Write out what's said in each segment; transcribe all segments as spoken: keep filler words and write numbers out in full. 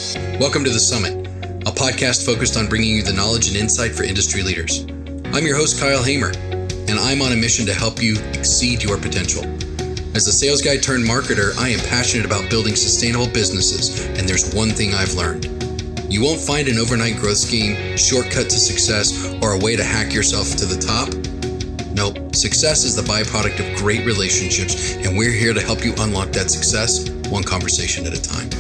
Welcome to The Summit, a podcast focused on bringing you the knowledge and insight for industry leaders. I'm your host, Kyle Hamer, and I'm on a mission to help you exceed your potential. As a sales guy turned marketer, I am passionate about building sustainable businesses, and there's one thing I've learned. You won't find an overnight growth scheme, shortcut to success, or a way to hack yourself to the top. Nope, success is the byproduct of great relationships, and we're here to help you unlock that success one conversation at a time.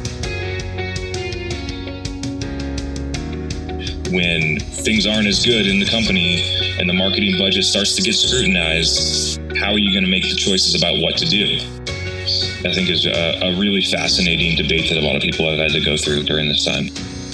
When things aren't as good in the company and the marketing budget starts to get scrutinized, how are you going to make the choices about what to do? I think is a, a really fascinating debate that a lot of people have had to go through during this time.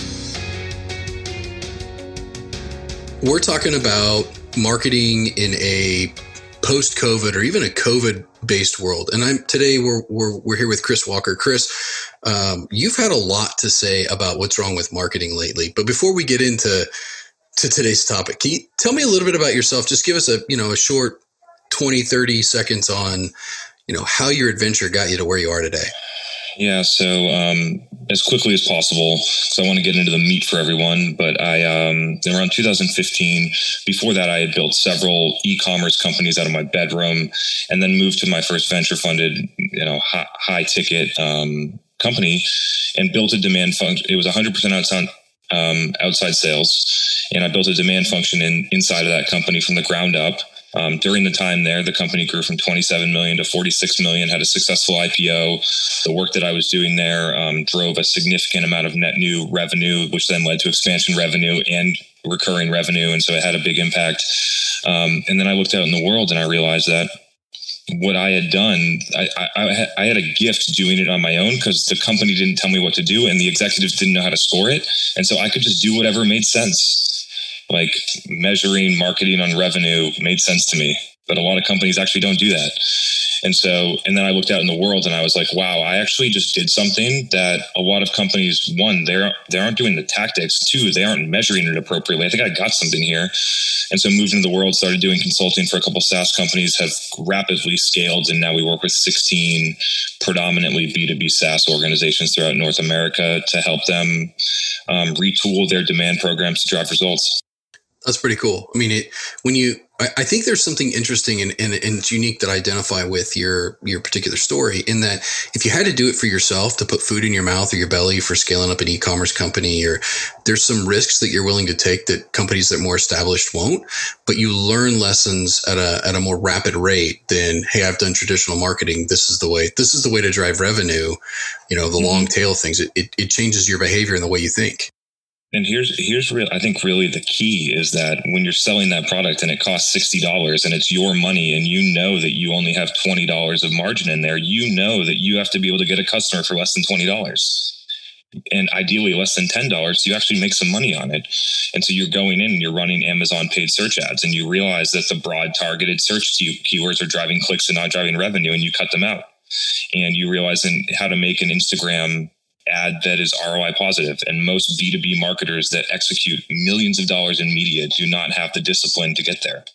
We're talking about marketing in a post-COVID or even a COVID-based world. And I'm today we're we're we're here with Chris Walker. Chris, um, you've had a lot to say about what's wrong with marketing lately. But before we get into to today's topic, can you tell me a little bit about yourself? Just give us a you know a short twenty, thirty seconds on you know how your adventure got you to where you are today. Yeah, so um, as quickly as possible, so I want to get into the meat for everyone. But I, um, around two thousand fifteen, before that, I had built several e-commerce companies out of my bedroom, and then moved to my first venture-funded, you know, high, high-ticket um, company, and built a demand function. It was one hundred percent outside um, outside sales, and I built a demand function in inside of that company from the ground up. Um, during the time there, the company grew from twenty-seven million to forty-six million, had a successful I P O. The work that I was doing there um, drove a significant amount of net new revenue, which then led to expansion revenue and recurring revenue. And so it had a big impact. Um, and then I looked out in the world and I realized that what I had done, I, I, I had a gift doing it on my own because the company didn't tell me what to do and the executives didn't know how to score it. And so I could just do whatever made sense. Like measuring marketing on revenue made sense to me, but a lot of companies actually don't do that. And so, and then I looked out in the world and I was like, wow, I actually just did something that a lot of companies, one, they're, they aren't doing the tactics. Two, they aren't measuring it appropriately. I think I got something here. And so moved into the world, started doing consulting for a couple of SaaS companies, have rapidly scaled. And now we work with sixteen predominantly B two B SaaS organizations throughout North America to help them um, retool their demand programs to drive results. That's pretty cool. I mean, it, when you, I, I think there's something interesting and, and, and it's unique that I identify with your, your particular story in that if you had to do it for yourself to put food in your mouth or your belly for scaling up an e-commerce company, or there's some risks that you're willing to take that companies that are more established won't, but you learn lessons at a, at a more rapid rate than, hey, I've done traditional marketing. This is the way, this is the way to drive revenue. You know, the mm-hmm. long tail things, it, it, it changes your behavior and the way you think. And here's, here's real, I think really the key is that when you're selling that product and it costs sixty dollars and it's your money and you know that you only have twenty dollars of margin in there, you know that you have to be able to get a customer for less than twenty dollars and ideally less than ten dollars. So you actually make some money on it. And so you're going in and you're running Amazon paid search ads and you realize that the broad targeted search keywords are driving clicks and not driving revenue, and you cut them out. And you realize in how to make an Instagram ad that is R O I positive. And most B two B marketers that execute millions of dollars in media do not have the discipline to get there.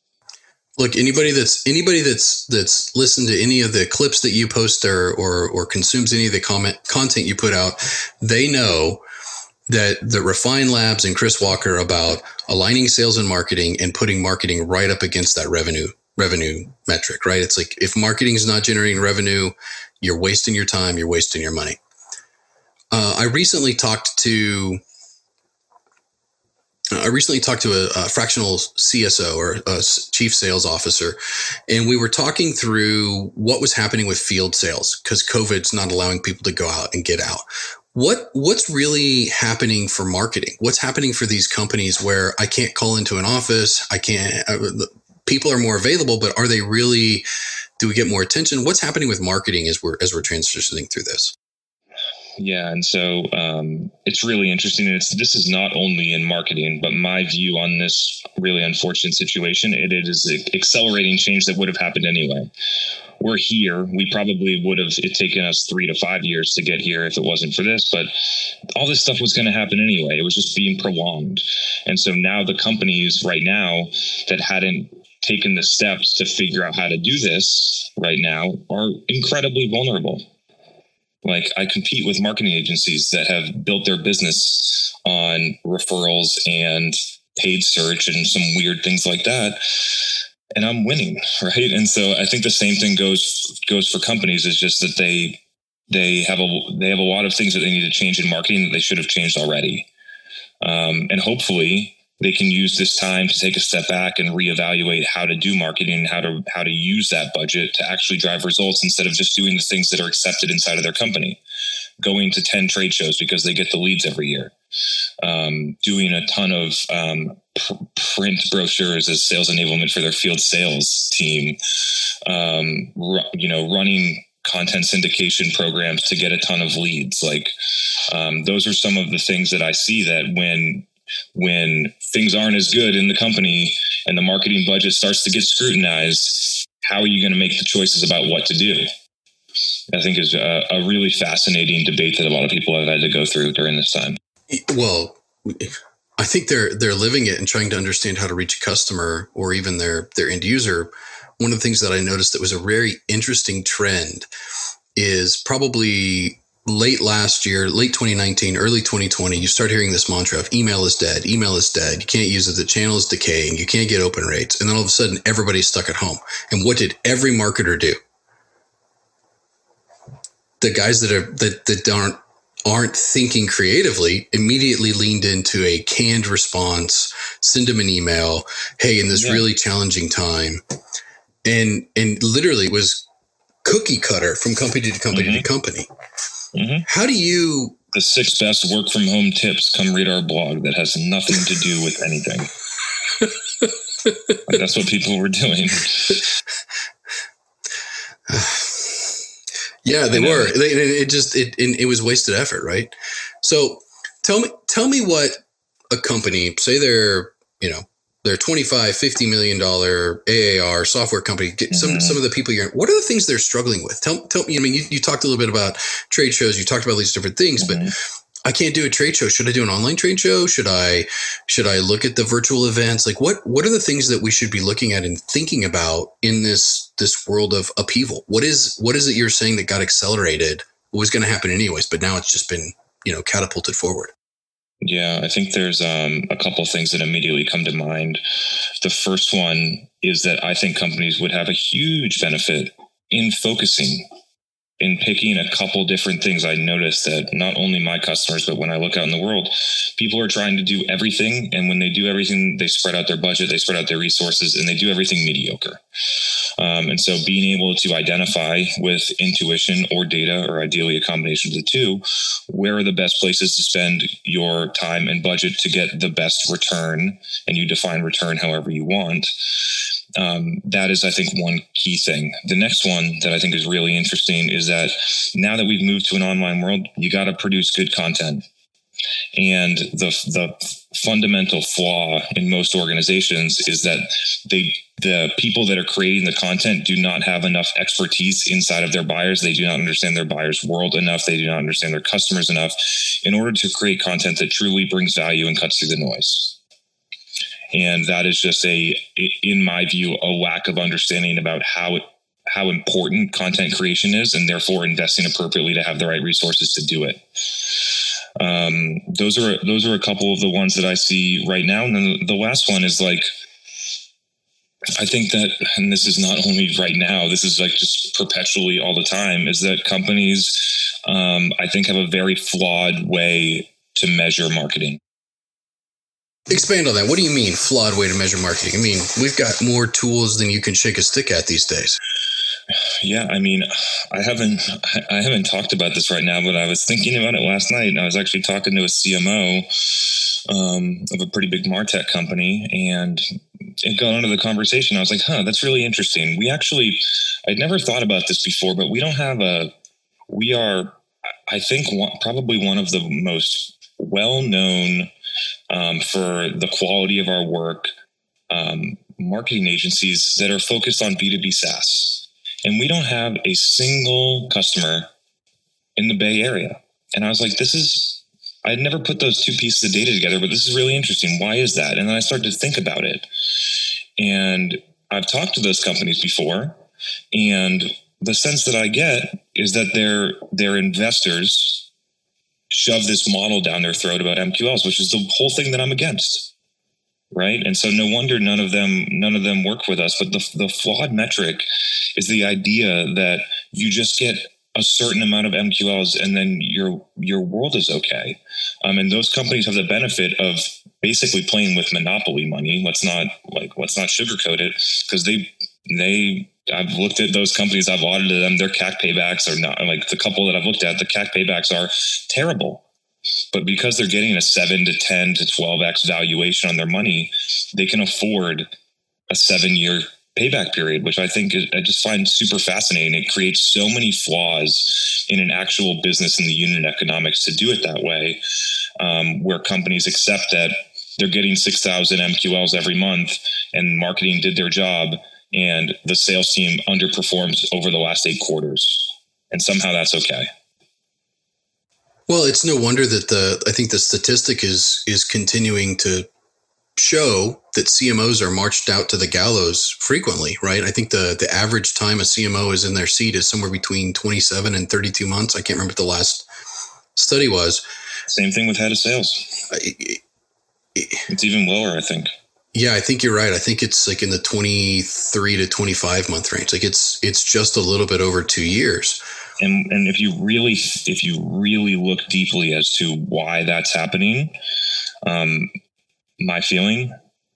Look, anybody that's anybody that's that's listened to any of the clips that you post or or, or consumes any of the comment content you put out, they know that the Refine Labs and Chris Walker about aligning sales and marketing and putting marketing right up against that revenue revenue metric, right? It's like if marketing is not generating revenue, you're wasting your time, you're wasting your money. Uh, I recently talked to uh, I recently talked to a, a fractional C S O or a chief sales officer, and we were talking through what was happening with field sales because COVID's not allowing people to go out and get out. What what's really happening for marketing? What's happening for these companies where I can't call into an office? I can't. Uh, people are more available, but are they really? Do we get more attention? What's happening with marketing as we're as we're transitioning through this? Yeah. And so um, it's really interesting. And it's, this is not only in marketing, but my view on this really unfortunate situation, it, it is accelerating change that would have happened anyway. We're here. We probably would have it taken us three to five years to get here if it wasn't for this. But all this stuff was going to happen anyway. It was just being prolonged. And so now the companies right now that hadn't taken the steps to figure out how to do this right now are incredibly vulnerable. Like, I compete with marketing agencies that have built their business on referrals and paid search and some weird things like that. And I'm winning, right? And so I think the same thing goes goes for companies. Is just that they they have a they have a lot of things that they need to change in marketing that they should have changed already. Um, and hopefully they can use this time to take a step back and reevaluate how to do marketing and how to how to use that budget to actually drive results instead of just doing the things that are accepted inside of their company. Going to ten trade shows because they get the leads every year. Um, doing a ton of um, pr- print brochures as sales enablement for their field sales team. Um, ru- you know, running content syndication programs to get a ton of leads. Like, um, those are some of the things that I see that when when things aren't as good in the company and the marketing budget starts to get scrutinized, how are you going to make the choices about what to do? I think is a, a really fascinating debate that a lot of people have had to go through during this time. Well, I think they're they're living it and trying to understand how to reach a customer or even their their end user. One of the things that I noticed that was a very interesting trend is probably late last year, late twenty nineteen, early twenty twenty, you start hearing this mantra of email is dead, email is dead, you can't use it, the channel is decaying, you can't get open rates. And then all of a sudden, everybody's stuck at home. And what did every marketer do? The guys that are that, that aren't aren't thinking creatively immediately leaned into a canned response, send them an email, hey, in this yeah. really challenging time. And and literally it was cookie cutter from company to company mm-hmm. to company. Mm-hmm. How do you... The six best work from home tips, come read our blog that has nothing to do with anything. Like, that's what people were doing. Yeah, they were. They, it just it it was wasted effort, right? So tell me tell me what a company, say they're, you know, they're twenty-five, fifty million dollar A A R software company, get mm-hmm. some some of the people you're, what are the things they're struggling with? Tell tell me, I mean, you, you talked a little bit about trade shows, you talked about these different things, mm-hmm. but I can't do a trade show. Should I do an online trade show? Should I should I look at the virtual events? Like, what what are the things that we should be looking at and thinking about in this this world of upheaval? What is what is it you're saying that got accelerated? What was going to happen anyways, but now it's just been, you know, catapulted forward? Yeah, I think there's um, a couple of things that immediately come to mind. The first one is that I think companies would have a huge benefit in focusing. In picking a couple different things. I noticed that not only my customers, but when I look out in the world, people are trying to do everything. And when they do everything, they spread out their budget, they spread out their resources, and they do everything mediocre. Um, and so being able to identify with intuition or data, or ideally a combination of the two, where are the best places to spend your time and budget to get the best return, and you define return however you want. Um, that is, I think, one key thing. The next one that I think is really interesting is that now that we've moved to an online world, you got to produce good content. And the the fundamental flaw in most organizations is that they the people that are creating the content do not have enough expertise inside of their buyers. They do not understand their buyers' world enough. They do not understand their customers enough in order to create content that truly brings value and cuts through the noise. And that is just a, in my view, a lack of understanding about how it, how important content creation is, and therefore investing appropriately to have the right resources to do it. Um, those are those are a couple of the ones that I see right now. And then the last one is like, I think that, and this is not only right now, this is like just perpetually all the time, is that companies, um, I think, have a very flawed way to measure marketing. Expand on that. What do you mean flawed way to measure marketing? I mean, we've got more tools than you can shake a stick at these days. Yeah, I mean, I haven't I haven't talked about this right now, but I was thinking about it last night. I was actually talking to a C M O um, of a pretty big MarTech company, and it got into the conversation. I was like, huh, that's really interesting. We actually, I'd never thought about this before, but we don't have a, we are, I think, one, probably one of the most well-known Um, for the quality of our work, um, marketing agencies that are focused on B two B SaaS. And we don't have a single customer in the Bay Area. And I was like, this is, I had never put those two pieces of data together, but this is really interesting. Why is that? And then I started to think about it. And I've talked to those companies before, and the sense that I get is that their their investors shove this model down their throat about M Q Ls, which is the whole thing that I'm against. Right. And so no wonder none of them, none of them work with us. But the, the flawed metric is the idea that you just get a certain amount of M Q Ls and then your, your world is okay. Um, and those companies have the benefit of basically playing with monopoly money. Let's not like, let's not sugarcoat it, because they, they, I've looked at those companies, I've audited them, their C A C paybacks are not, like the couple that I've looked at, the C A C paybacks are terrible. But because they're getting a seven to ten to twelve X valuation on their money, they can afford a seven year payback period, which I think is, I just find super fascinating. It creates so many flaws in an actual business in the unit economics to do it that way, um, where companies accept that they're getting six thousand M Q Ls every month and marketing did their job and the sales team underperforms over the last eight quarters. And somehow that's okay. Well, it's no wonder that the, I think the statistic is, is continuing to show that C M Os are marched out to the gallows frequently, right? I think the, the average time a C M O is in their seat is somewhere between twenty-seven and thirty-two months. I can't remember what the last study was. Same thing with head of sales. It, it, it's even lower, I think. Yeah, I think you're right. I think it's like in the twenty-three to twenty-five month range. Like it's, it's just a little bit over two years. And and if you really if you really look deeply as to why that's happening, um, my feeling,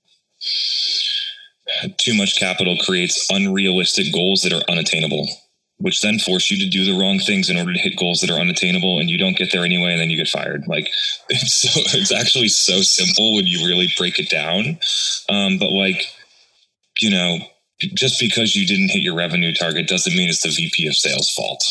too much capital creates unrealistic goals that are unattainable, which then force you to do the wrong things in order to hit goals that are unattainable, and you don't get there anyway, and then you get fired. Like it's so it's actually so simple when you really break it down. Um, but like, you know, just because you didn't hit your revenue target doesn't mean it's the V P of sales fault.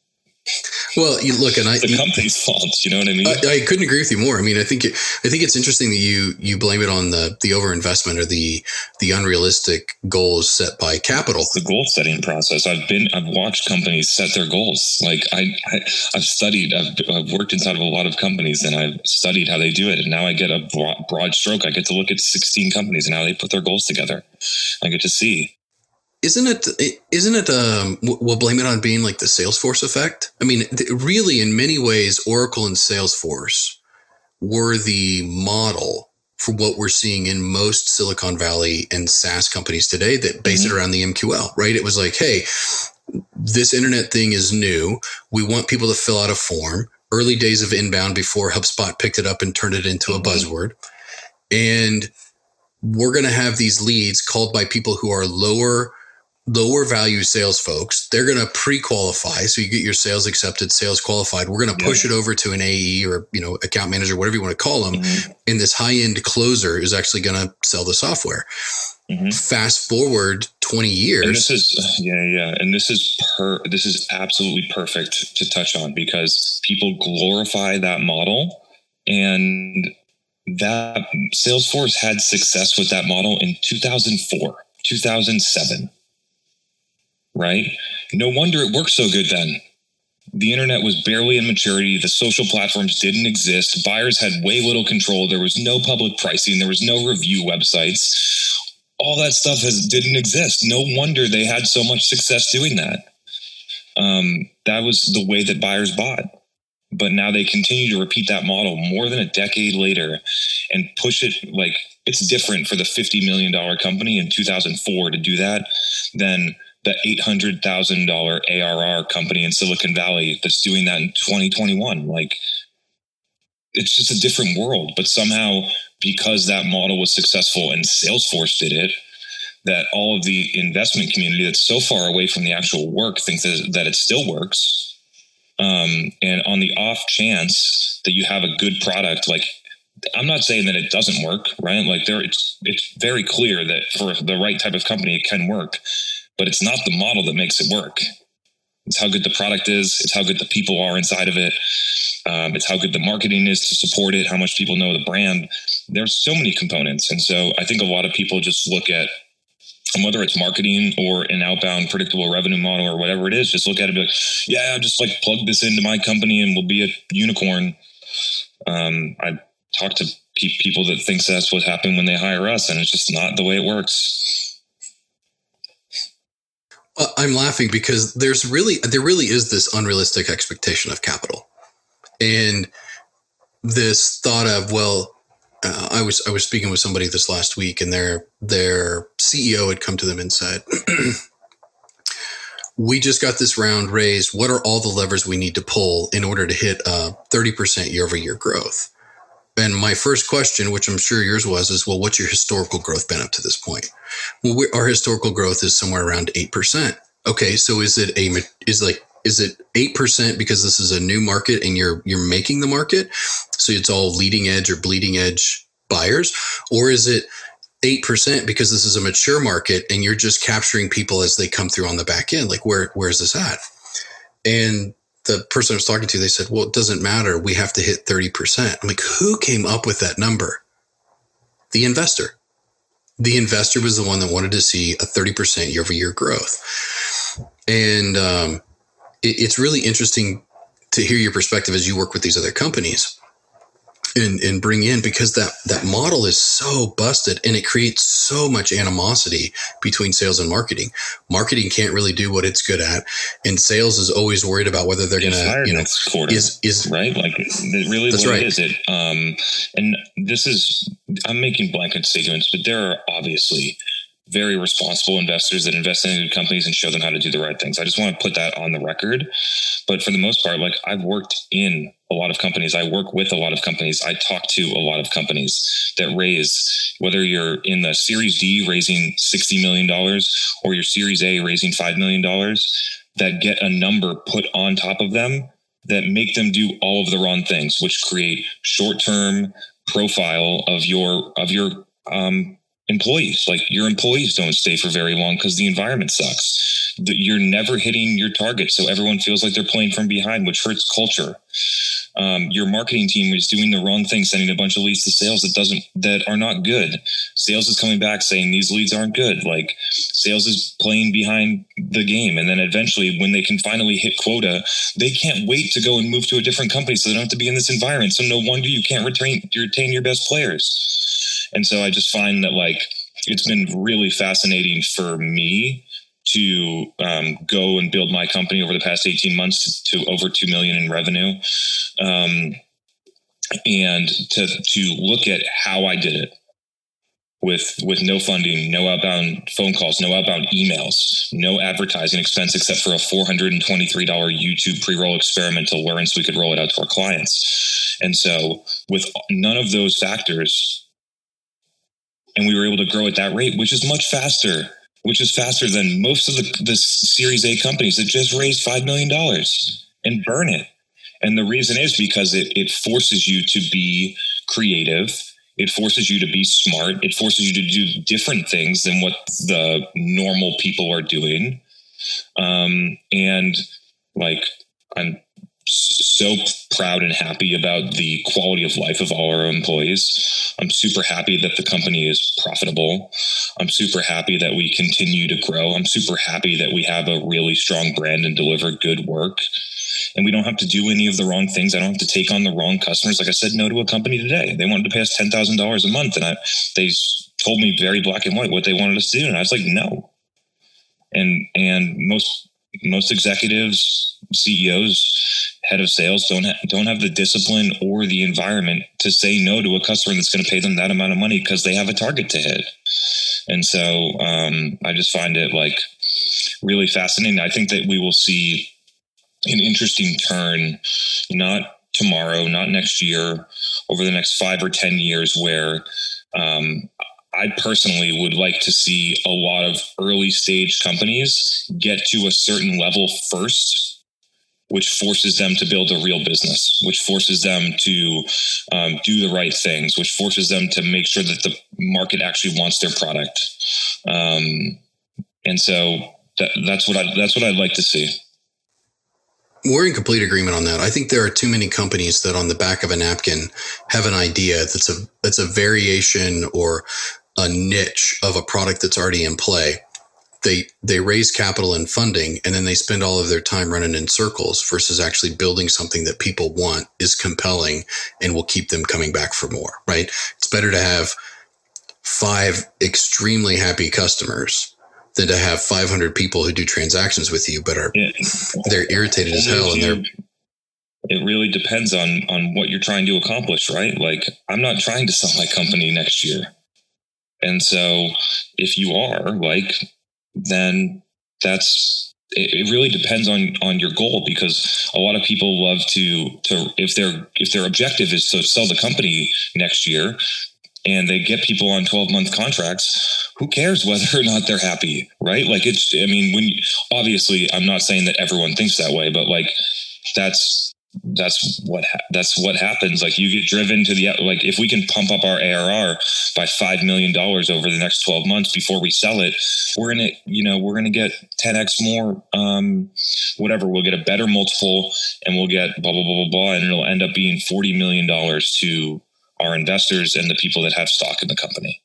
Well, you look, and I, the company's fault. You know what I mean? I, I couldn't agree with you more. I mean, I think it, I think it's interesting that you you blame it on the the overinvestment or the the unrealistic goals set by capital. It's the goal setting process. I've been I've watched companies set their goals. Like I, I I've studied. I've, I've worked inside of a lot of companies, and I've studied how they do it. And now I get a broad, broad stroke. I get to look at sixteen companies and how they put their goals together. I get to see. Isn't it, isn't it, um, we'll blame it on being like the Salesforce effect. I mean, th- really in many ways, Oracle and Salesforce were the model for what we're seeing in most Silicon Valley and SaaS companies today that base mm-hmm. it around the M Q L, right? It was like, hey, this internet thing is new. We want people to fill out a form. Early days of inbound before HubSpot picked it up and turned it into a buzzword. And we're going to have these leads called by people who are lower lower value sales folks. They're going to pre-qualify. So you get your sales accepted, sales qualified. We're going to push yeah. it over to an A E or, you know, account manager, whatever you want to call them. Mm-hmm. And this high end closer is actually going to sell the software. Mm-hmm. Fast forward twenty years. And this is, yeah, yeah. And this is per, this is absolutely perfect to touch on because people glorify that model, and that Salesforce had success with that model in two thousand four, two thousand seven. Right? No wonder it worked so good then. The internet was barely in maturity. The social platforms didn't exist. Buyers had way little control. There was no public pricing. There was no review websites. All that stuff has, didn't exist. No wonder they had so much success doing that. Um, that was the way that buyers bought. But now they continue to repeat that model more than a decade later and push it like it's different for the fifty million dollars company in two thousand four to do that than the eight hundred thousand dollars A R R company in Silicon Valley that's doing that in twenty twenty-one. Like, it's just a different world. But somehow, because that model was successful and Salesforce did it, that all of the investment community that's so far away from the actual work thinks that, that it still works. Um, and on the off chance that you have a good product, like, I'm not saying that it doesn't work, right? Like, there, it's it's very clear that for the right type of company, it can work. But it's not the model that makes it work. It's how good the product is. It's how good the people are inside of it. Um, it's how good the marketing is to support it, how much people know the brand. There's so many components. And so I think a lot of people just look at, and whether it's marketing or an outbound predictable revenue model or whatever it is, just look at it and be like, yeah, just like plug this into my company and we'll be a unicorn. Um, I talk to people that think that's what happened when they hire us, and it's just not the way it works. Uh, I'm laughing because there's really, there really is this unrealistic expectation of capital, and this thought of, well, uh, I was I was speaking with somebody this last week, and their their C E O had come to them and said, "We just got this round raised. What are all the levers we need to pull in order to hit uh, thirty percent year over year growth?" And my first question, which I'm sure yours was, is, well, what's your historical growth been up to this point? Well, we, our historical growth is somewhere around eight percent. Okay, so is it a is like is it eight percent because this is a new market and you're you're making the market, so it's all leading edge or bleeding edge buyers, or is it eight percent because this is a mature market and you're just capturing people as they come through on the back end? Like, where where is this at? And the person I was talking to, they said, well, it doesn't matter. We have to hit thirty percent. I'm like, who came up with that number? The investor. The investor was the one that wanted to see a thirty percent year over year growth. And um, it, it's really interesting to hear your perspective as you work with these other companies and, and bring in, because that, that model is so busted and it creates so much animosity between sales and marketing. Marketing can't really do what it's good at, and sales is always worried about whether they're going to, you know, next quarter, is, is right. Like, really, that's what right. is it? Um, and this is, I'm making blanket statements, but there are obviously very responsible investors that invest in good companies and show them how to do the right things. I just want to put that on the record. But for the most part, like, I've worked in a lot of companies. I work with a lot of companies. I talk to a lot of companies that raise, whether you're in the Series D raising sixty million dollars or your Series A raising five million dollars, that get a number put on top of them that make them do all of the wrong things, which create short-term profile of your, of your, um, employees. Like, your employees don't stay for very long because the environment sucks. You're never hitting your target, so everyone feels like they're playing from behind, which hurts culture. Um, your marketing team is doing the wrong thing, sending a bunch of leads to sales that doesn't that are not good. Sales is coming back saying these leads aren't good. Like, sales is playing behind the game, and then eventually, when they can finally hit quota, they can't wait to go and move to a different company, so they don't have to be in this environment. So no wonder you can't retain retain your best players. And so I just find that, like, it's been really fascinating for me to um, go and build my company over the past eighteen months to, to over two million in revenue. Um, and to, to look at how I did it with, with no funding, no outbound phone calls, no outbound emails, no advertising expense, except for a four hundred twenty-three dollars YouTube pre-roll experiment to learn so we could roll it out to our clients. And so with none of those factors, and we were able to grow at that rate, which is much faster, which is faster than most of the, the Series A companies that just raised five million dollars and burn it. And the reason is because it, it forces you to be creative. It forces you to be smart. It forces you to do different things than what the normal people are doing. Um, and like, I'm so proud and happy about the quality of life of all our employees. I'm super happy that the company is profitable. I'm super happy that we continue to grow. I'm super happy that we have a really strong brand and deliver good work. And we don't have to do any of the wrong things. I don't have to take on the wrong customers. Like, I said no to a company today. They wanted to pay us ten thousand dollars a month. And I, they told me very black and white what they wanted us to do. And I was like, no. And, and most, most executives, C E Os, head of sales don't ha- don't have the discipline or the environment to say no to a customer that's going to pay them that amount of money because they have a target to hit. And so um, I just find it, like, really fascinating. I think that we will see an interesting turn, not tomorrow, not next year, over the next five or ten years, where um, I personally would like to see a lot of early stage companies get to a certain level first, which forces them to build a real business, which forces them to um, do the right things, which forces them to make sure that the market actually wants their product. Um, and so that, that's what I, that's what I'd like to see. We're in complete agreement on that. I think there are too many companies that on the back of a napkin have an idea that's a, that's a variation or a niche of a product that's already in play. They, they raise capital and funding, and then they spend all of their time running in circles versus actually building something that people want, is compelling, and will keep them coming back for more, right? It's better to have five extremely happy customers than to have five hundred people who do transactions with you, but are Yeah. they're irritated as hell, and they're. It really depends on on what you're trying to accomplish, right? Like, I'm not trying to sell my company next year, and so if you are, like, then that's it. It really depends on on your goal, because a lot of people love to to if their if their objective is to sell the company next year, and they get people on twelve month contracts, who cares whether or not they're happy, right? Like, it's, I mean, when you, obviously I'm not saying that everyone thinks that way, but like, that's, that's what, ha- that's what happens. Like, you get driven to the, like, if we can pump up our A R R by five million dollars over the next twelve months before we sell it, we're going to, you know, we're going to get ten X more, um, whatever. We'll get a better multiple, and we'll get blah, blah, blah, blah, blah. And it'll end up being forty million dollars to our investors and the people that have stock in the company.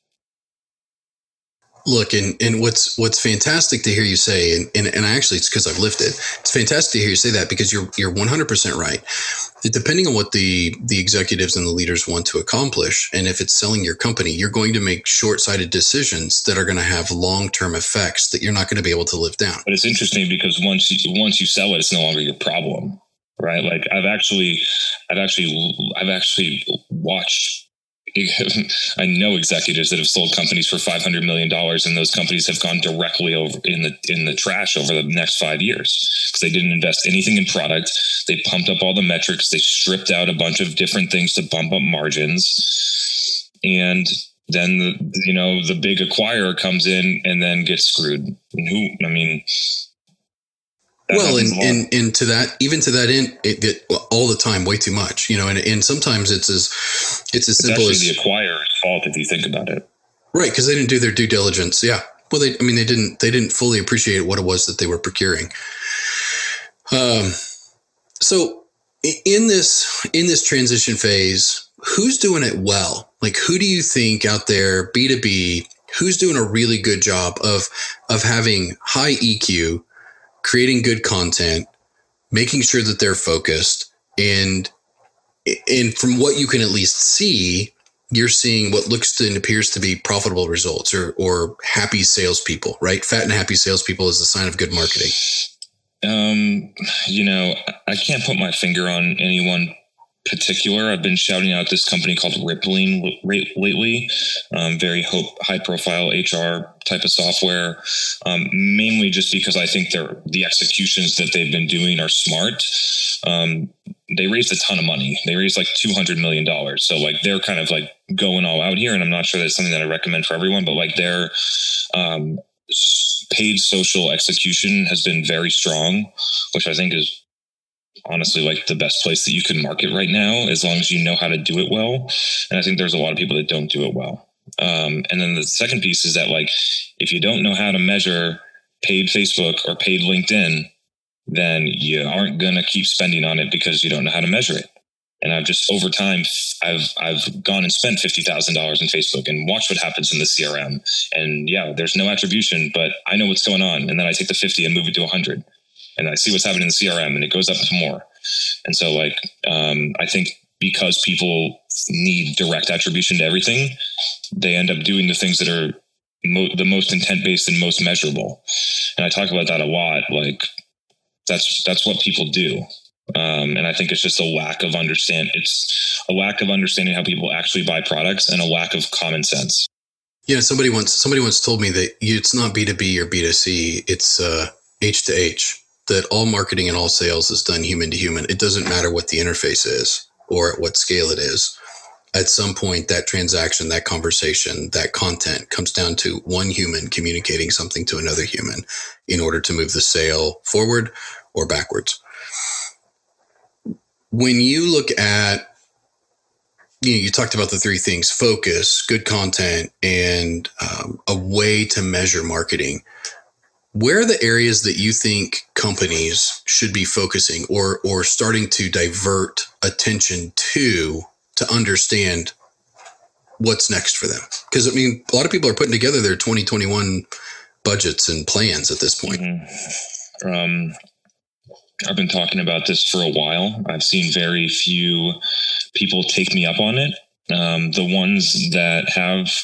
Look, and, and what's what's fantastic to hear you say, and, and, and actually it's because I've lived it. It's fantastic to hear you say that, because you're you're one hundred percent right. Depending on what the the executives and the leaders want to accomplish, and if it's selling your company, you're going to make short-sighted decisions that are going to have long-term effects that you're not going to be able to live down. But it's interesting, because once you once you sell it, it's no longer your problem, right? Like, I've actually, I've actually, I've actually watched. I know executives that have sold companies for five hundred million dollars, and those companies have gone directly over in the in the trash over the next five years because they didn't invest anything in product. They pumped up all the metrics. They stripped out a bunch of different things to bump up margins, and then the you know the big acquirer comes in and then gets screwed. And who I mean. That well, and, and, and to that, even to that end, it, it all the time, way too much, you know, and, and sometimes it's as, it's as it's simple as the acquirer's fault if you think about it. Right. Cause they didn't do their due diligence. Yeah. Well, they, I mean, they didn't, they didn't fully appreciate what it was that they were procuring. Um, so in this, in this transition phase, who's doing it well? Like, who do you think out there, B two B, who's doing a really good job of, of having high E Q, creating good content, making sure that they're focused, and and from what you can at least see, you're seeing what looks to and appears to be profitable results, or or happy salespeople, right? Fat and happy salespeople is a sign of good marketing. Um, you know, I can't put my finger on anyone particular. I've been shouting out this company called Rippling lately. Um, very high profile H R type of software. Um, mainly just because I think they're, the executions that they've been doing are smart. Um, they raised a ton of money. They raised like two hundred million dollars. So like, they're kind of like going all out here. And I'm not sure that's something that I recommend for everyone, but like their, um, paid social execution has been very strong, which I think is honestly like the best place that you can market right now, as long as you know how to do it well. And I think there's a lot of people that don't do it well. Um, and then the second piece is that, like, if you don't know how to measure paid Facebook or paid LinkedIn, then you aren't going to keep spending on it because you don't know how to measure it. And I've just over time, I've, I've gone and spent fifty thousand dollars in Facebook and watched what happens in the C R M. And yeah, there's no attribution, but I know what's going on. And then I take the fifty and move it to a hundred. And I see what's happening in the C R M, and it goes up to more. And so, like, um, I think because people need direct attribution to everything, they end up doing the things that are mo- the most intent-based and most measurable. And I talk about that a lot. Like, that's that's what people do. Um, and I think it's just a lack of understand. It's a lack of understanding how people actually buy products, and a lack of common sense. Yeah, somebody once somebody once told me that you, it's not B two B or B two C, it's uh, H to H. That all marketing and all sales is done human to human. It doesn't matter what the interface is or at what scale it is. At some point, that transaction, that conversation, that content comes down to one human communicating something to another human in order to move the sale forward or backwards. When you look at, you know, you talked about the three things: focus, good content, and um, a way to measure marketing. Where are the areas that you think companies should be focusing or or starting to divert attention to to understand what's next for them? Because, I mean, a lot of people are putting together their twenty twenty-one budgets and plans at this point. Mm-hmm. Um, I've been talking about this for a while. I've seen very few people take me up on it. Um, the ones that have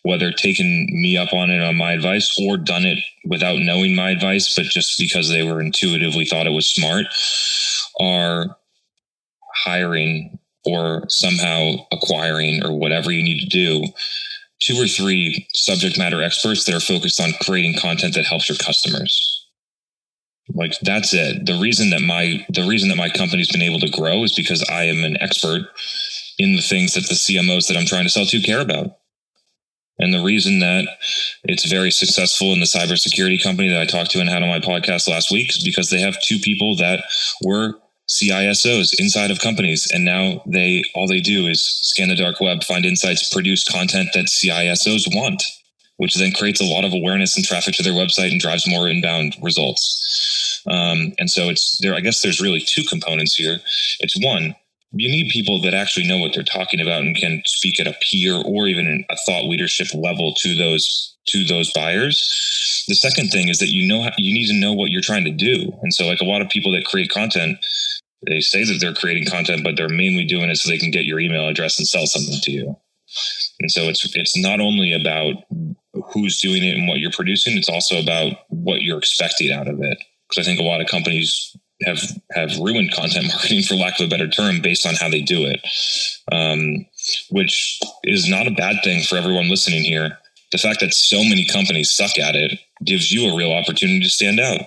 whether taken me up on it on my advice or done it without knowing my advice, but just because they were intuitively thought it was smart, are hiring or somehow acquiring or whatever you need to do two or three subject matter experts that are focused on creating content that helps your customers. Like, that's it. The reason that my, the reason that my company's been able to grow is because I am an expert in the things that the C M Os that I'm trying to sell to care about. And the reason that it's very successful in the cybersecurity company that I talked to and had on my podcast last week is because they have two people that were C I S Os inside of companies. And now they, all they do is scan the dark web, find insights, produce content that C I S Os want, which then creates a lot of awareness and traffic to their website and drives more inbound results. Um, and so it's there, I guess there's really two components here. It's one, you need people that actually know what they're talking about and can speak at a peer or even a thought leadership level to those to those buyers. The second thing is that you know how, you need to know what you're trying to do. And so, like, a lot of people that create content, they say that they're creating content, but they're mainly doing it so they can get your email address and sell something to you. And so it's it's not only about who's doing it and what you're producing, it's also about what you're expecting out of it. Because I think a lot of companies have have ruined content marketing, for lack of a better term, based on how they do it, um, which is not a bad thing for everyone listening here. The fact that so many companies suck at it gives you a real opportunity to stand out.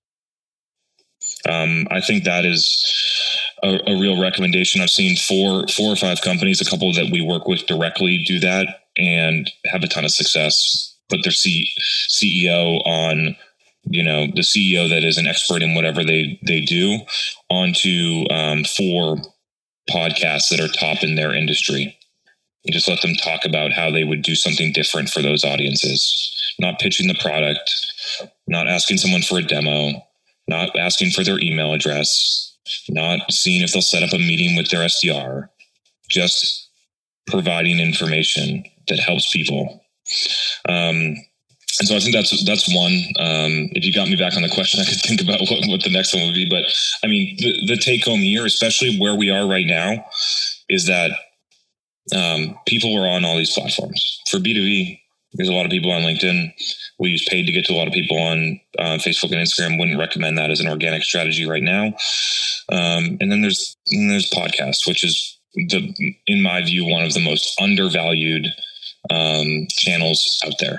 Um, I think that is a, a real recommendation. I've seen four, four or five companies, a couple that we work with directly, do that and have a ton of success. Put their C, CEO on, you know, the C E O that is an expert in whatever they, they do onto um, four podcasts that are top in their industry. And just let them talk about how they would do something different for those audiences, not pitching the product, not asking someone for a demo, not asking for their email address, not seeing if they'll set up a meeting with their S D R, just providing information that helps people. Um, and so I think that's, that's one. Um, if you got me back on the question, I could think about what, what the next one would be. But I mean, the, the take home here, especially where we are right now, is that um, people are on all these platforms. For B two B, there's a lot of people on LinkedIn. We use paid to get to a lot of people on uh, Facebook and Instagram. Wouldn't recommend that as an organic strategy right now. Um, and then there's and there's podcasts, which is, the, in my view, one of the most undervalued um, channels out there.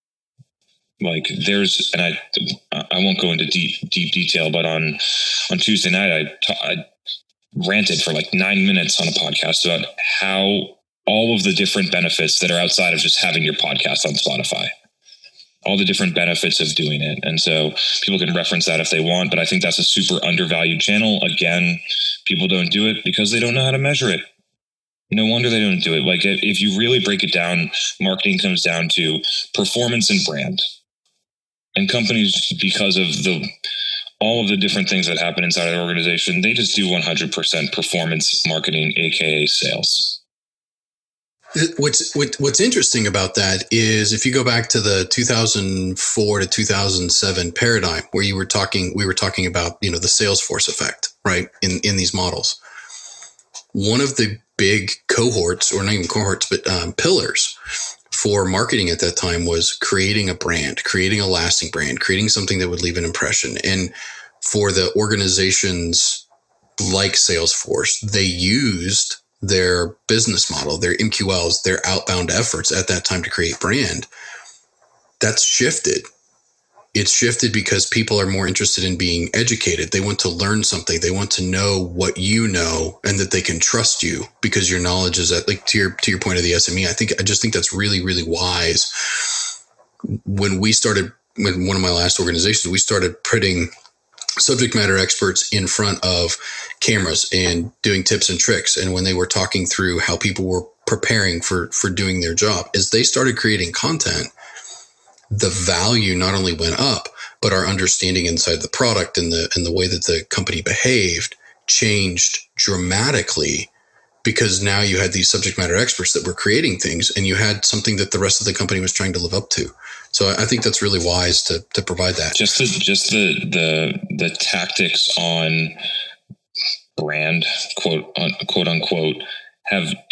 Like, there's, and I I won't go into deep deep detail, but on on Tuesday night I, ta- I ranted for like nine minutes on a podcast about how all of the different benefits that are outside of just having your podcast on Spotify. All the different benefits of doing it. And so people can reference that if they want, but I think that's a super undervalued channel. Again, people don't do it because they don't know how to measure it. No wonder they don't do it. Like, if you really break it down, marketing comes down to performance and brand. And companies, because of the all of the different things that happen inside of their organization, they just do one hundred percent performance marketing, aka sales. What's what's interesting about that is if you go back to the two thousand four to two thousand seven paradigm, where you were talking, we were talking about, you know, the Salesforce effect, right? In in these models, one of the big cohorts, or not even cohorts, but um, pillars for marketing at that time was creating a brand, creating a lasting brand, creating something that would leave an impression. And for the organizations like Salesforce, they used their business model, their M Q Ls, their outbound efforts at that time to create brand. That's shifted. It's shifted because people are more interested in being educated. They want to learn something. They want to know what you know and that they can trust you because your knowledge is at, like, to your, to your point of the S M E. I think, I just think that's really, really wise. When we started, when one of my last organizations, we started putting subject matter experts in front of cameras and doing tips and tricks. And when they were talking through how people were preparing for, for doing their job, as they started creating content, the value not only went up, but our understanding inside the product and the, and the way that the company behaved changed dramatically, because now you had these subject matter experts that were creating things and you had something that the rest of the company was trying to live up to. So I think that's really wise to to provide that. Just the just the the the tactics on brand, quote un, quote unquote, have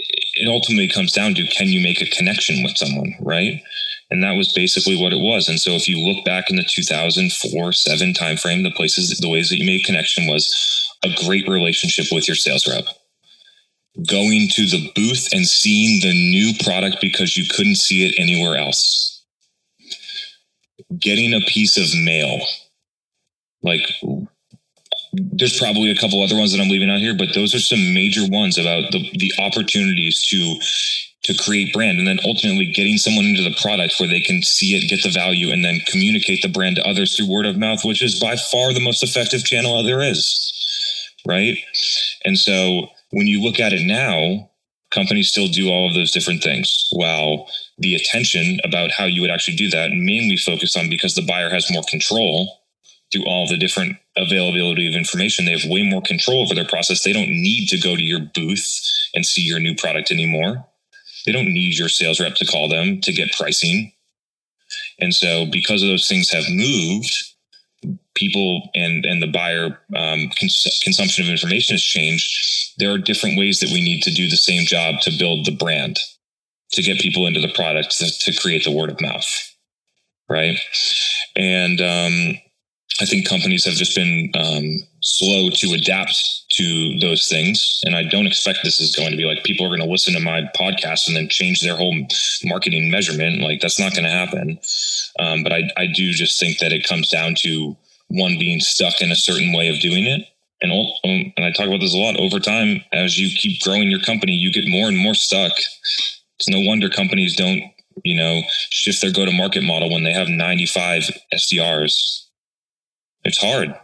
it ultimately comes down to, can you make a connection with someone, right? And that was basically what it was. And so if you look back in the two thousand four, seven timeframe, the places, the ways that you made connection was a great relationship with your sales rep, going to the booth and seeing the new product because you couldn't see it anywhere else, getting a piece of mail. Like, there's probably a couple other ones that I'm leaving out here, but those are some major ones about the, the opportunities to, to create brand, and then ultimately getting someone into the product where they can see it, get the value, and then communicate the brand to others through word of mouth, which is by far the most effective channel there is. Right. And so when you look at it now, companies still do all of those different things. While the attention about how you would actually do that mainly focused on, because the buyer has more control through all the different availability of information, they have way more control over their process. They don't need to go to your booth and see your new product anymore. They don't need your sales rep to call them to get pricing. And so because of those things have moved, people and, and the buyer um, cons- consumption of information has changed. There are different ways that we need to do the same job to build the brand, to get people into the product, to, to create the word of mouth. Right. And, um, I think companies have just been um, slow to adapt to those things. And I don't expect this is going to be like people are going to listen to my podcast and then change their whole marketing measurement. Like, that's not going to happen. Um, but I, I do just think that it comes down to one being stuck in a certain way of doing it. And, and I talk about this a lot. Over time, as you keep growing your company, you get more and more stuck. It's no wonder companies don't, you know, shift their go-to-market model when they have ninety-five S D Rs. It's hard.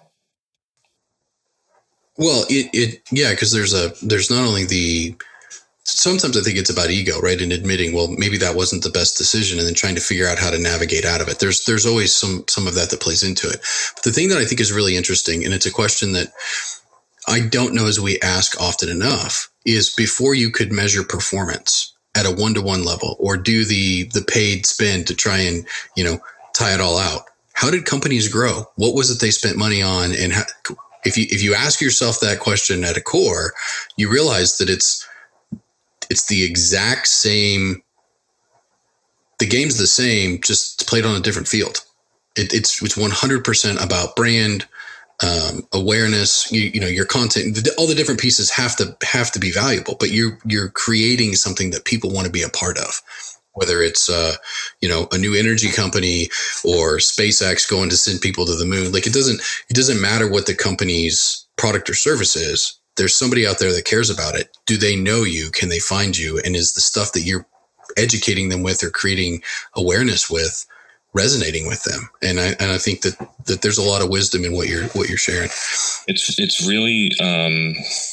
Well, it, it, yeah, cause there's a, there's not only the, sometimes I think it's about ego, right? And admitting, well, maybe that wasn't the best decision, and then trying to figure out how to navigate out of it. There's, there's always some, some of that that plays into it. But the thing that I think is really interesting, and it's a question that I don't know as we ask often enough, is before you could measure performance at a one-to-one level or do the, the paid spend to try and, you know, tie it all out. How did companies grow? What was it they spent money on? And how, if you if you ask yourself that question at a core, you realize that it's it's the exact same. The game's the same, just played on a different field. It, it's it's one hundred percent about brand um, awareness. You, you know, your content, all the different pieces have to have to be valuable, but you're you're creating something that people want to be a part of. Whether it's, uh, you know, a new energy company or SpaceX going to send people to the moon, like it doesn't, it doesn't matter what the company's product or service is. There's somebody out there that cares about it. Do they know you? Can they find you? And is the stuff that you're educating them with or creating awareness with resonating with them? And I, and I think that, that there's a lot of wisdom in what you're, what you're sharing. It's, it's really, um,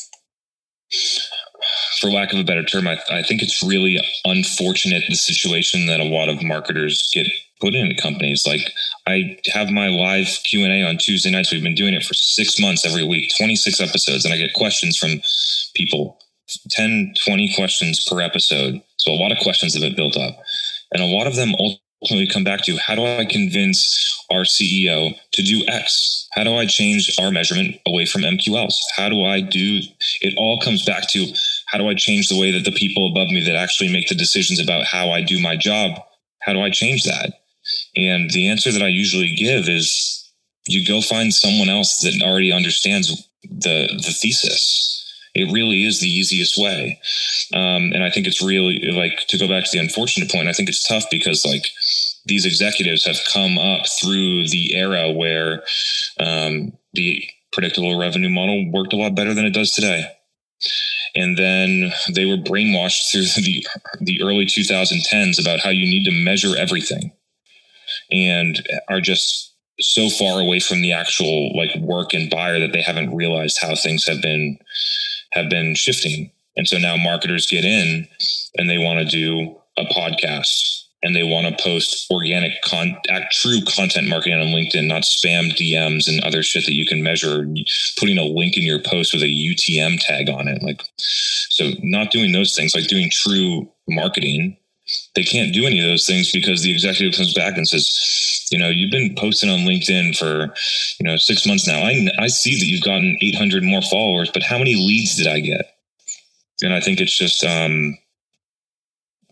for lack of a better term, I, I think it's really unfortunate, the situation that a lot of marketers get put in at companies. Like, I have my live Q and A on Tuesday nights. We've been doing it for six months every week, twenty-six episodes. And I get questions from people, ten, twenty questions per episode. So a lot of questions have been built up. And a lot of them ultimately come back to, how do I convince our C E O to do X? How do I change our measurement away from M Q Ls? How do I do, it all comes back to, how do I change the way that the people above me that actually make the decisions about how I do my job, how do I change that? And the answer that I usually give is, you go find someone else that already understands the, the thesis. It really is the easiest way. Um, and I think it's really, like, to go back to the unfortunate point, I think it's tough because, like, these executives have come up through the era where um, the predictable revenue model worked a lot better than it does today. And then they were brainwashed through the the early twenty tens about how you need to measure everything, and are just so far away from the actual, like, work and buyer that they haven't realized how things have been have been shifting. And so now marketers get in and they want to do a podcast, and they want to post organic con act, true content marketing on LinkedIn, not spam D Ms and other shit that you can measure, putting a link in your post with a U T M tag on it. Like, so not doing those things, like doing true marketing. They can't do any of those things because the executive comes back and says, you know, you've been posting on LinkedIn for, you know, six months now. I, I see that you've gotten eight hundred more followers, but how many leads did I get? And I think it's just, um,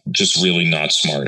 just really not smart.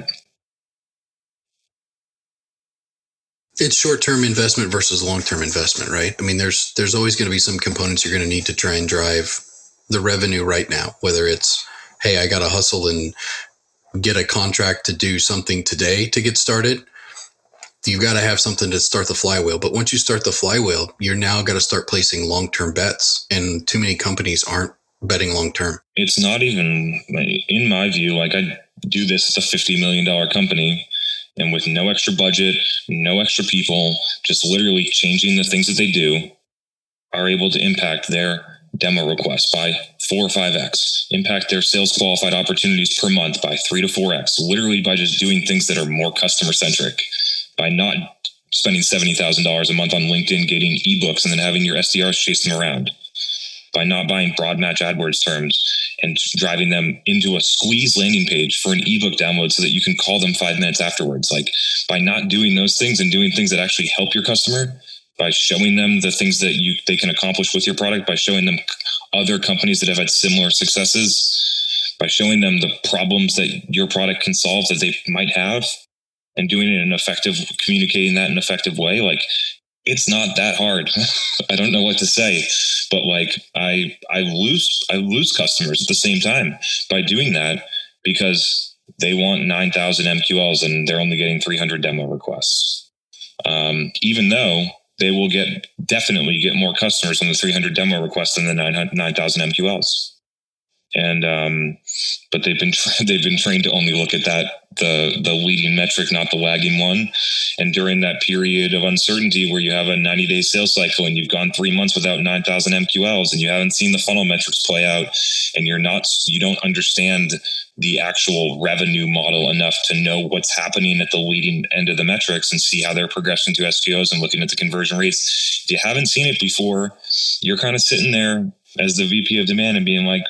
It's short-term investment versus long-term investment, right? I mean, there's there's always going to be some components you're going to need to try and drive the revenue right now, whether it's, hey, I got to hustle and get a contract to do something today to get started. You've got to have something to start the flywheel. But once you start the flywheel, you're now got to start placing long-term bets. And too many companies aren't betting long-term. It's not even, in my view, like I do this as a fifty million dollars company, and with no extra budget, no extra people, just literally changing the things that they do, are able to impact their demo requests by four or five X, impact their sales qualified opportunities per month by three to four X, literally by just doing things that are more customer centric, by not spending seventy thousand dollars a month on LinkedIn getting ebooks and then having your S D Rs chase them around, by not buying broad match AdWords terms and driving them into a squeeze landing page for an ebook download so that you can call them five minutes afterwards. Like, by not doing those things and doing things that actually help your customer, by showing them the things that you they can accomplish with your product, by showing them other companies that have had similar successes, by showing them the problems that your product can solve that they might have, and doing it in an effective, communicating that in an effective way. Like, it's not that hard. I don't know what to say, but like I, I lose, I lose customers at the same time by doing that because they want nine thousand M Q Ls and they're only getting three hundred demo requests. Um, even though they will get definitely get more customers on the three hundred demo requests than the nine thousand M Q Ls. And, um, but they've been, tra- they've been trained to only look at that, the, the leading metric, not the lagging one. And during that period of uncertainty where you have a ninety day sales cycle and you've gone three months without nine thousand M Q Ls and you haven't seen the funnel metrics play out and you're not, you don't understand the actual revenue model enough to know what's happening at the leading end of the metrics and see how they're progressing to S T Os and looking at the conversion rates. If you haven't seen it before, you're kind of sitting there as the V P of demand and being like,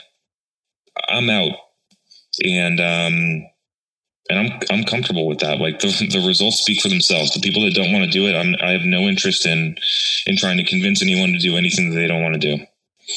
I'm out. And, um, and I'm, I'm comfortable with that. Like the, the results speak for themselves. The people that don't want to do it, I'm, I have no interest in, in trying to convince anyone to do anything that they don't want to do.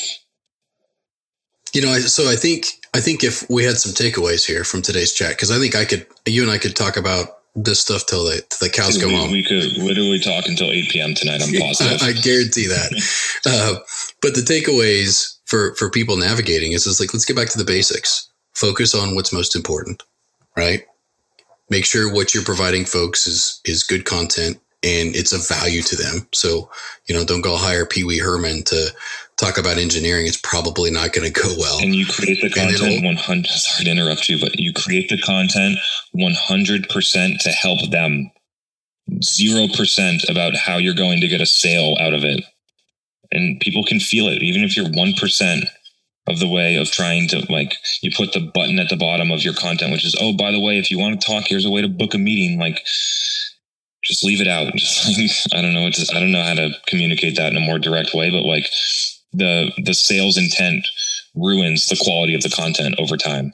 You know, so I think, I think if we had some takeaways here from today's chat, cause I think I could, you and I could talk about this stuff till the, till the cows we, go home. We could literally talk until eight p.m. tonight. I'm positive. I, I guarantee that. uh, but the takeaways for, for people navigating is, is like, let's get back to the basics. Focus on what's most important, right? Make sure what you're providing folks is, is good content and it's of value to them. So, you know, don't go hire Pee Wee Herman to talk about engineering. It's probably not going to go well. And you create the content one hundred, sorry to interrupt you, but you create the content one hundred percent to help them. zero percent about how you're going to get a sale out of it. And people can feel it, even if you're one percent of the way of trying to, like, you put the button at the bottom of your content, which is, oh, by the way, if you want to talk, here's a way to book a meeting. Like, just leave it out. Just, I don't know. It's, I don't know how to communicate that in a more direct way, but like the, the sales intent ruins the quality of the content over time.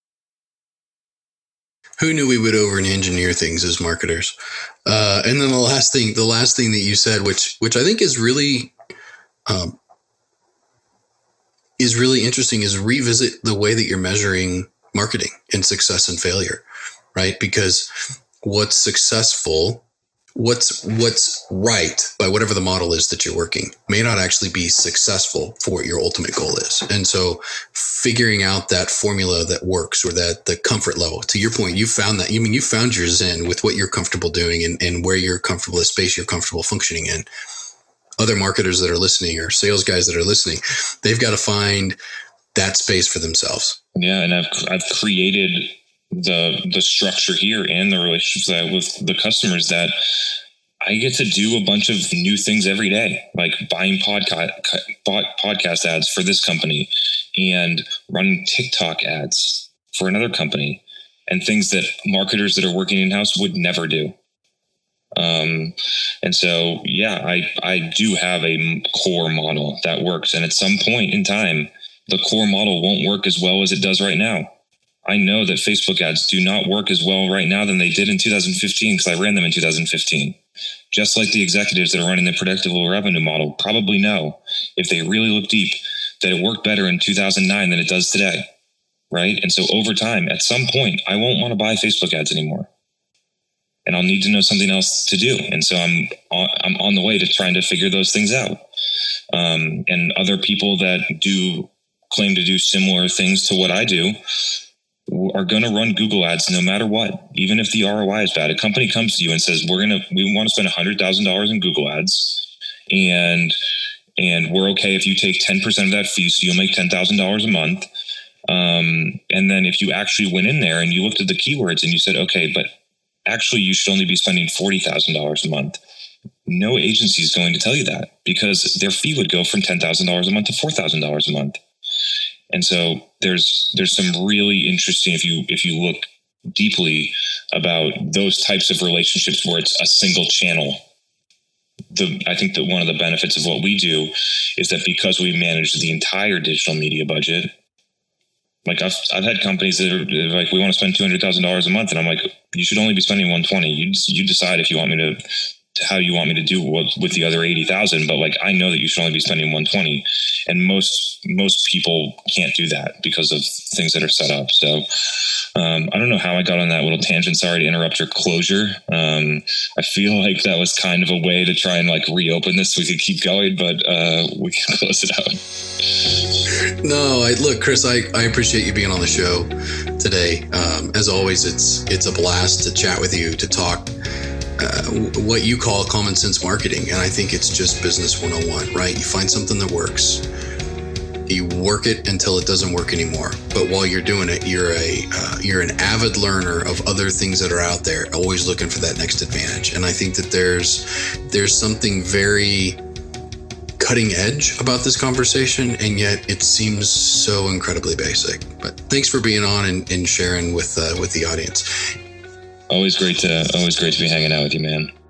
Who knew we would over engineer things as marketers? Uh, and then the last thing, the last thing that you said, which, which I think is really, um, is really interesting, is revisit the way that you're measuring marketing and success and failure, right? Because what's successful, what's, what's right by whatever the model is that you're working may not actually be successful for what your ultimate goal is. And so figuring out that formula that works, or that the comfort level, to your point, you found that, you I mean, you found your zen with what you're comfortable doing and, and where you're comfortable, the space you're comfortable functioning in. Other marketers that are listening, or sales guys that are listening, they've got to find that space for themselves. Yeah. And I've, I've created the, the structure here and the relationships that I have with the customers that I get to do a bunch of new things every day, like buying podcast, podcast ads for this company and running TikTok ads for another company, and things that marketers that are working in-house would never do. Um, and so, yeah, I, I do have a core model that works. And at some point in time, the core model won't work as well as it does right now. I know that Facebook ads do not work as well right now than they did in two thousand fifteen, because I ran them in two thousand fifteen. Just like the executives that are running the predictable revenue model probably know, if they really look deep, that it worked better in two thousand nine than it does today. right? And so over time, at some point, I won't want to buy Facebook ads anymore. And I'll need to know something else to do. And so I'm on, I'm on the way to trying to figure those things out. Um, and other people that do claim to do similar things to what I do are going to run Google ads no matter what, even if the R O I is bad. A company comes to you and says, we're going to, we want to spend one hundred thousand dollars in Google ads, and, and we're okay if you take ten percent of that fee, so you'll make ten thousand dollars a month. Um, and then if you actually went in there and you looked at the keywords and you said, okay, but actually you should only be spending forty thousand dollars a month. No agency is going to tell you that, because their fee would go from ten thousand dollars a month to four thousand dollars a month. And so there's there's some really interesting, if you if you look deeply, about those types of relationships where it's a single channel. The I think that one of the benefits of what we do is that because we manage the entire digital media budget, like I've I've had companies that are like, we want to spend two hundred thousand dollars a month, and I'm like, you should only be spending one hundred twenty. You you decide if you want me to, to how you want me to do what, with the other eighty thousand, but like I know that you should only be spending one hundred twenty. And most most people can't do that because of things that are set up. So um, I don't know how I got on that little tangent. Sorry to interrupt your closure. Um, I feel like that was kind of a way to try and like reopen this so we could keep going, but uh, we can close it out. No, I, look, Chris, I, I appreciate you being on the show today. Um, as always, it's it's a blast to chat with you, to talk uh, what you call common sense marketing. And I think it's just business one oh one, right? You find something that works. You work it until it doesn't work anymore. But while you're doing it, you're a uh, you're an avid learner of other things that are out there, always looking for that next advantage. And I think that there's there's something very cutting edge about this conversation, and yet it seems so incredibly basic. But thanks for being on and, and sharing with uh, with the audience. Always great to always great to be hanging out with you, man.